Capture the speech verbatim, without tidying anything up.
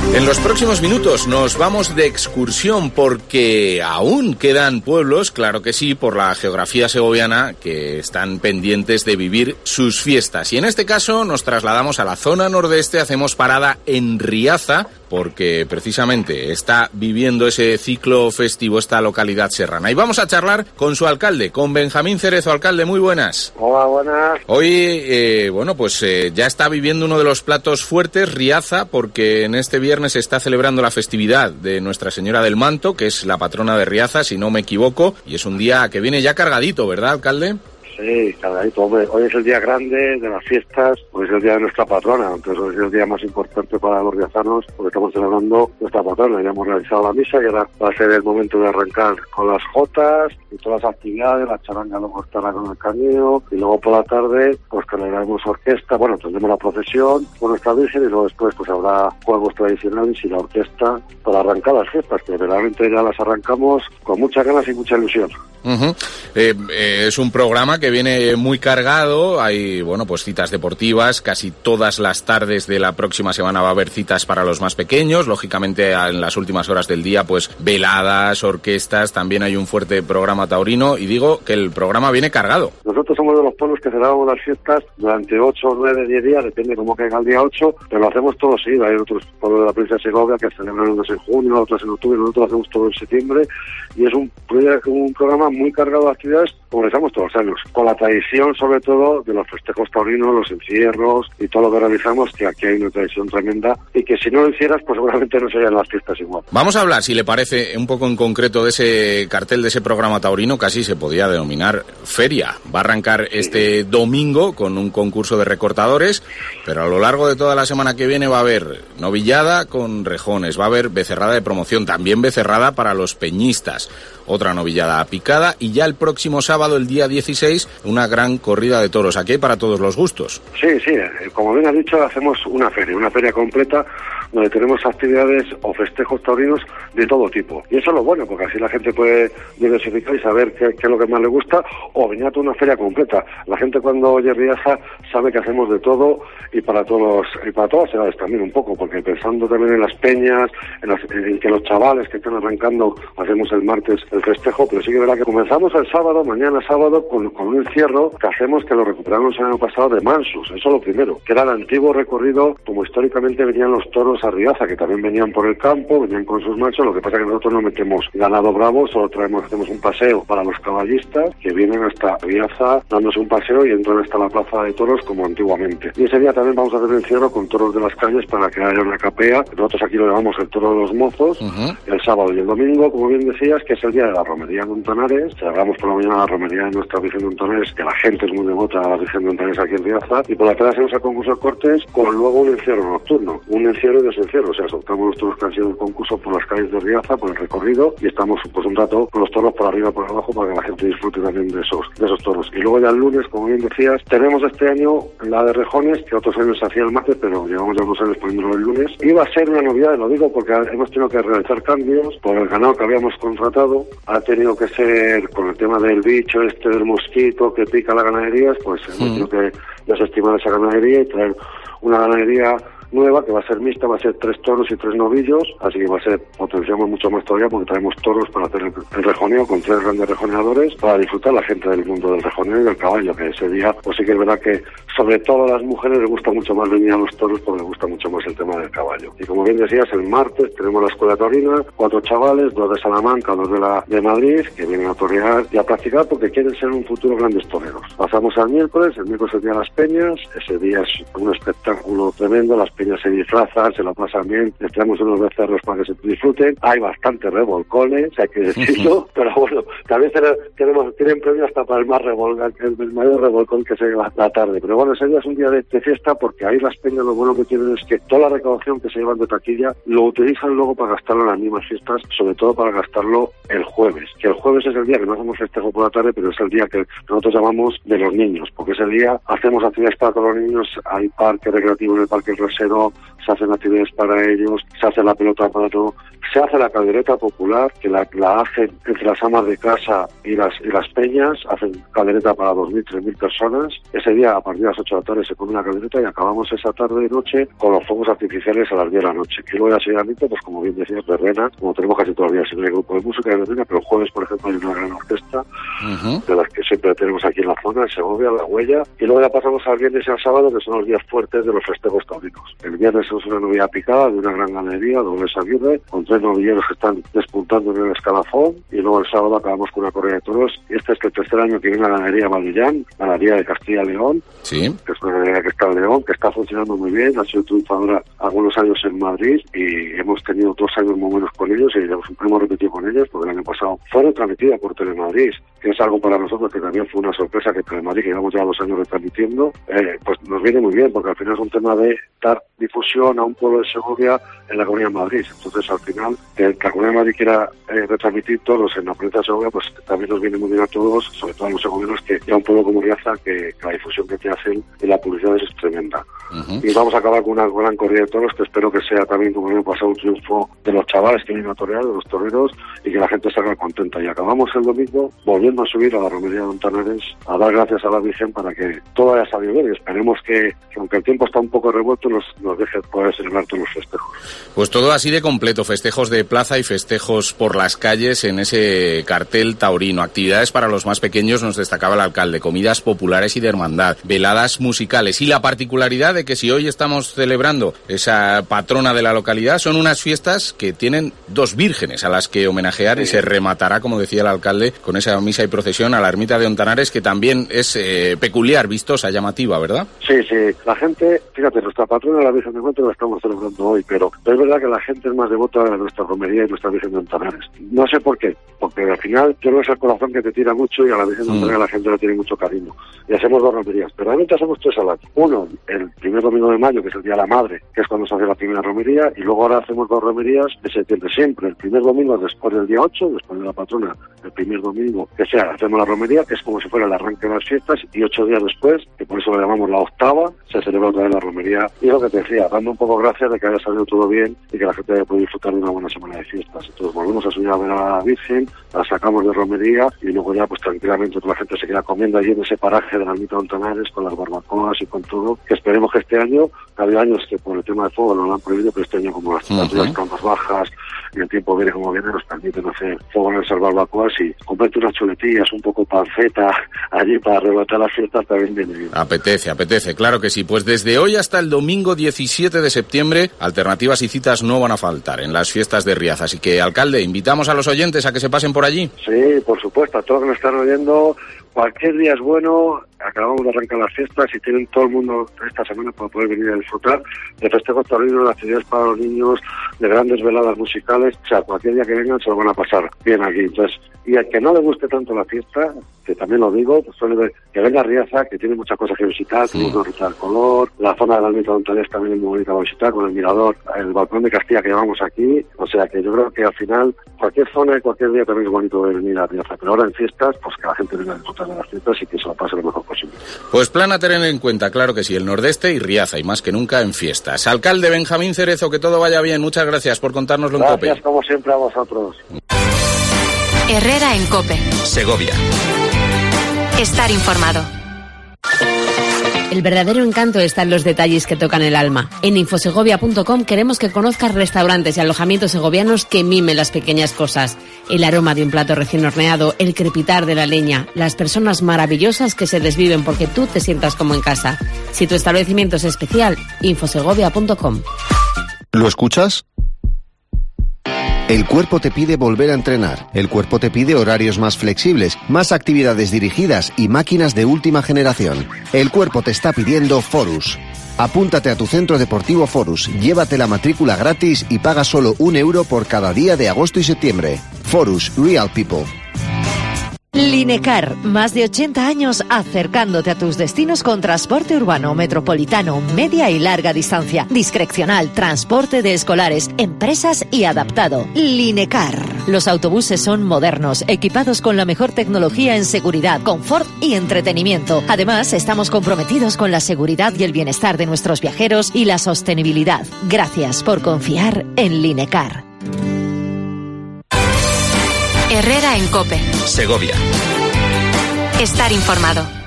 En los próximos minutos nos vamos de excursión porque aún quedan pueblos, claro que sí, por la geografía segoviana, que están pendientes de vivir sus fiestas. Y en este caso nos trasladamos a la zona nordeste, hacemos parada en Riaza, porque precisamente está viviendo ese ciclo festivo esta localidad serrana. Y vamos a charlar con su alcalde, con Benjamín Cerezo. Alcalde, muy buenas. Hola, buenas. Hoy, eh, bueno, pues eh, ya está viviendo uno de los platos fuertes, Riaza, porque en este viernes se está celebrando la festividad de Nuestra Señora del Manto, que es la patrona de Riaza, si no me equivoco, y es un día que viene ya cargadito, ¿verdad, alcalde? Sí, cargadito, hombre. Hoy es el día grande de las fiestas, hoy es el día de nuestra patrona, entonces hoy es el día más importante para los riazanos, porque estamos celebrando nuestra patrona. Ya hemos realizado la misa y ahora va a ser el momento de arrancar con las jotas y todas las actividades. La charanga luego estará con el caneo, y luego por la tarde pues celebraremos orquesta, bueno, tendremos la procesión con nuestra Virgen, y luego después pues habrá juegos tradicionales y la orquesta para arrancar las fiestas, que realmente ya las arrancamos con muchas ganas y mucha ilusión. Uh-huh. Eh, eh, es un programa que viene muy cargado, hay, bueno, pues citas deportivas, casi todas las tardes de la próxima semana va a haber citas para los más pequeños, lógicamente en las últimas horas del día pues veladas, orquestas, también hay un fuerte programa taurino, y digo que el programa viene cargado. Nosotros somos de los pueblos que celebramos las fiestas durante ocho, nueve, diez días, depende cómo caiga el día ocho, pero lo hacemos todos seguidos. Hay otros pueblos de la provincia de Segovia que celebran unos en junio, otros en octubre, nosotros lo hacemos todo en septiembre, y es un, un programa muy cargado de actividades, como realizamos todos los años, con la tradición sobre todo de los festejos taurinos, los encierros y todo lo que realizamos, que aquí hay una tradición tremenda, y que si no lo hicieras pues seguramente no serían las fiestas igual. Vamos a hablar, si le parece, un poco en concreto de ese cartel, de ese programa taurino, casi se podía denominar feria. Va a arrancar este sí. domingo con un concurso de recortadores, pero a lo largo de toda la semana que viene va a haber novillada con rejones, va a haber becerrada de promoción, también becerrada para los peñistas, otra novillada picada, y ya el próximo sábado, el día dieciséis, una gran corrida de toros. Aquí hay para todos los gustos. Sí, sí, como bien has dicho, hacemos una feria, una feria completa, donde tenemos actividades o festejos taurinos de todo tipo. Y eso es lo bueno, porque así la gente puede diversificar y saber qué, qué es lo que más le gusta, o venir a toda una feria completa. La gente cuando oye Riaza sabe que hacemos de todo, y para todos y para todas las edades también un poco, porque pensando también en las peñas, en, las, en que los chavales que están arrancando, hacemos el martes el festejo, pero sí que verá que comenzamos el sábado, mañana sábado, con, con un encierro que hacemos, que lo recuperamos el año pasado, de Mansus. Eso es lo primero, que era el antiguo recorrido, como históricamente venían los toros a Riaza, que también venían por el campo, venían con sus machos. Lo que pasa es que nosotros no metemos ganado bravo, solo traemos, hacemos un paseo para los caballistas que vienen hasta Riaza dándose un paseo y entran hasta la plaza de toros como antiguamente. Y ese día también vamos a hacer el encierro con toros de las calles para que haya una capea. Nosotros aquí lo llamamos el toro de los mozos. Uh-huh. El sábado y el domingo, como bien decías, que es el día de la romería en Montonares. Celebramos por la mañana la romería de nuestra Virgen de Montonares, que la gente es muy devota a la Virgen de Montonares aquí en Riaza, y por la tarde hacemos el concurso de cortes con luego un encierro nocturno, un encierro y desencierro, o sea, soltamos los toros que han sido el concurso por las calles de Riaza, por el recorrido, y estamos pues un rato con los toros por arriba y por abajo para que la gente disfrute también de esos de esos toros. Y luego ya el lunes, como bien decías, tenemos este año la de rejones, que otros años se hacía el martes, pero llevamos ya unos años poniéndolo el lunes. Iba a ser una novedad, lo digo porque hemos tenido que realizar cambios por el ganado que habíamos contratado. Ha tenido que ser, con el tema del bicho este, del mosquito que pica la ganadería, pues hemos tenido que desestimar esa ganadería y traer una ganadería nueva, que va a ser mixta, va a ser tres toros y tres novillos, así que va a ser, potenciamos mucho más todavía, porque traemos toros para hacer el, el rejoneo con tres grandes rejoneadores, para disfrutar la gente del mundo del rejoneo y del caballo, que ese día, pues sí que es verdad que sobre todo a las mujeres les gusta mucho más venir a los toros, porque les gusta mucho más el tema del caballo. Y como bien decías, el martes tenemos la escuela taurina, cuatro chavales, dos de Salamanca, dos de la de Madrid, que vienen a torear y a practicar porque quieren ser un futuro grandes toreros. Pasamos al miércoles, el miércoles es el día de las peñas, ese día es un espectáculo tremendo, las peñas se disfrazan, se lo pasan bien, les traemos unos becerros para que se disfruten, hay bastantes revolcones, hay que decirlo, pero bueno, también tenemos, tienen premio hasta para el más revolcón, el mayor revolcón que se lleva la tarde, pero bueno, ese día es un día de, de fiesta, porque ahí las peñas lo bueno que tienen es que toda la recaudación que se llevan de taquilla lo utilizan luego para gastarlo en las mismas fiestas, sobre todo para gastarlo el jueves, que el jueves es el día que no hacemos festejo por la tarde, pero es el día que nosotros llamamos de los niños, porque ese día hacemos actividades para todos los niños, hay parque recreativo en el Parque El Resero, se hacen actividades para ellos, se hace la pelota para todo, se hace la caldereta popular, que la, la hacen entre las amas de casa y las y las peñas, hacen caldereta para dos mil, tres mil personas. Ese día, a partir de las ocho de la tarde, se pone una caldereta y acabamos esa tarde y noche con los fuegos artificiales a las diez de la noche. Y luego ya seguidamente, pues como bien decías, verbena, como tenemos casi todos los días, si no hay grupo de música de verbena, pero el jueves, por ejemplo, hay una gran orquesta, uh-huh. de las que siempre tenemos aquí en la zona, en Segovia, La Huella, y luego ya pasamos al viernes y al sábado, que son los días fuertes de los festejos taurinos. El viernes es una novilla picada de una gran ganadería, doble Aguirre, con tres novilleros que están despuntando en el escalafón, y luego el sábado acabamos con una corrida de toros. Y este es el tercer año que viene la ganadería Valillán, ganadería de Castilla y León, sí. que es una ganadería que está en León, que está funcionando muy bien, ha sido triunfadora algunos años en Madrid, y hemos tenido dos años muy buenos con ellos, y hemos repetido con ellos, porque el año pasado fueron transmitidas por Telemadrid, que es algo para nosotros que también fue una sorpresa, que Telemadrid, que llevamos ya dos años retransmitiendo, eh, pues nos viene muy bien, porque al final es un tema de dar difusión a un pueblo de Segovia en la Comunidad de Madrid. Entonces, al final, que la Comunidad de Madrid quiera eh, retransmitir todos en la provincia de Segovia, pues también nos viene muy bien a todos, sobre todo a los segovianos, que ya un pueblo como Riaza, que, que la difusión que te hacen y la publicidad es tremenda. Uh-huh. Y vamos a acabar con una gran corrida de toros, que espero que sea también, como el año pasado, un triunfo de los chavales que vienen a torear, de los toreros, y que la gente salga contenta. Y acabamos el domingo volviendo a subir a la romería de Ontanares, a dar gracias a la Virgen para que todo haya salido bien. Y esperemos que, que aunque el tiempo está un poco revuelto, nos, nos deje poder celebrar todos los festejos. Pues todo así de completo, festejos de plaza y festejos por las calles en ese cartel taurino. Actividades para los más pequeños, nos destacaba el alcalde, comidas populares y de hermandad, veladas musicales, y la particularidad de que si hoy estamos celebrando esa patrona de la localidad, son unas fiestas que tienen dos vírgenes a las que homenajear, sí. Y se rematará, como decía el alcalde, con esa misa y procesión a la ermita de Ontanares, que también es eh, peculiar, vistosa, llamativa, ¿verdad? Sí, sí, la gente, fíjate, nuestra patrona, la Virgen de Encuentro, la estamos celebrando hoy, pero, pero es verdad que la gente es más devota de nuestra romería y nuestra Virgen de Ontanares. No sé por qué, porque al final yo creo que es el corazón que te tira mucho, y a la Virgen de Ontanares mm. la gente le tiene mucho cariño. Y hacemos dos romerías, pero realmente hacemos tres al año. Uno, el primer domingo de mayo, que es el Día de la Madre, que es cuando se hace la primera romería, y luego ahora hacemos dos romerías de septiembre, siempre. El primer domingo después del día ocho, después de la patrona, el primer domingo, que sea, hacemos la romería, que es como si fuera el arranque de las fiestas, y ocho días después, que por eso le llamamos la octava, se celebra otra vez la romería. Y lo que te decía, dando un poco gracias de que haya salido todo bien y que la gente haya podido disfrutar de una buena semana de fiestas. Entonces volvemos a subir a ver a la Virgen, la sacamos de romería, y luego ya pues tranquilamente toda la gente se queda comiendo allí en ese paraje de la ermita de Ontanares, con las barbacoas y con todo, que esperemos que este año, que había años que por el tema de fuego no lo han prohibido, pero este año como las temperaturas están más bajas y el tiempo viene como viene, nos permiten hacer fuego en esas barbacoas, y comprarte unas chuletillas, un poco panceta allí para arrebatar las fiestas, también viene bien. Apetece, apetece, claro que sí. Pues desde hoy hasta el domingo diecisiete de septiembre, alternativas y citas no van a faltar en las fiestas de Riaza. Así que, alcalde, invitamos a los oyentes a que se pasen por allí. Sí, por supuesto, a todos que me están oyendo, cualquier día es bueno. Acabamos de arrancar las fiestas y tienen todo el mundo esta semana para poder venir a disfrutar de festejos taurinos, de actividades para los niños, de grandes veladas musicales. O sea, cualquier día que vengan se lo van a pasar bien aquí. Entonces, y al que no le guste tanto la fiesta, que también lo digo, pues suele ver, que venga a Riaza, que tiene muchas cosas que visitar, sí. Tenemos una ruta del color, la zona de la ermita de Ontanares también es muy bonita para visitar, con el mirador, el balcón de Castilla que llevamos aquí. O sea, que yo creo que al final, cualquier zona y cualquier día también es bonito de venir a Riaza. Pero ahora en fiestas, pues que la gente venga a disfrutar de las fiestas y que se lo pase lo mejor posible. Pues plan a tener en cuenta, claro que sí, el Nordeste y Riaza, y más que nunca en fiestas. Alcalde Benjamín Cerezo, que todo vaya bien. Muchas gracias por contárnoslo en COPE. Gracias, como siempre, a vosotros. Herrera en COPE. Segovia. Estar informado. El verdadero encanto está en los detalles que tocan el alma. En infosegovia punto com queremos que conozcas restaurantes y alojamientos segovianos que mimen las pequeñas cosas. El aroma de un plato recién horneado, el crepitar de la leña, las personas maravillosas que se desviven porque tú te sientas como en casa. Si tu establecimiento es especial, infosegovia punto com. ¿Lo escuchas? El cuerpo te pide volver a entrenar. El cuerpo te pide horarios más flexibles, más actividades dirigidas y máquinas de última generación. El cuerpo te está pidiendo Forus. Apúntate a tu centro deportivo Forus, llévate la matrícula gratis y paga solo un euro por cada día de agosto y septiembre. Forus, Real People. Linecar, más de ochenta años acercándote a tus destinos con transporte urbano, metropolitano, media y larga distancia, discrecional, transporte de escolares, empresas y adaptado. Linecar. Los autobuses son modernos, equipados con la mejor tecnología en seguridad, confort y entretenimiento. Además, estamos comprometidos con la seguridad y el bienestar de nuestros viajeros y la sostenibilidad. Gracias por confiar en Linecar. Herrera en COPE. Segovia. Estar informado.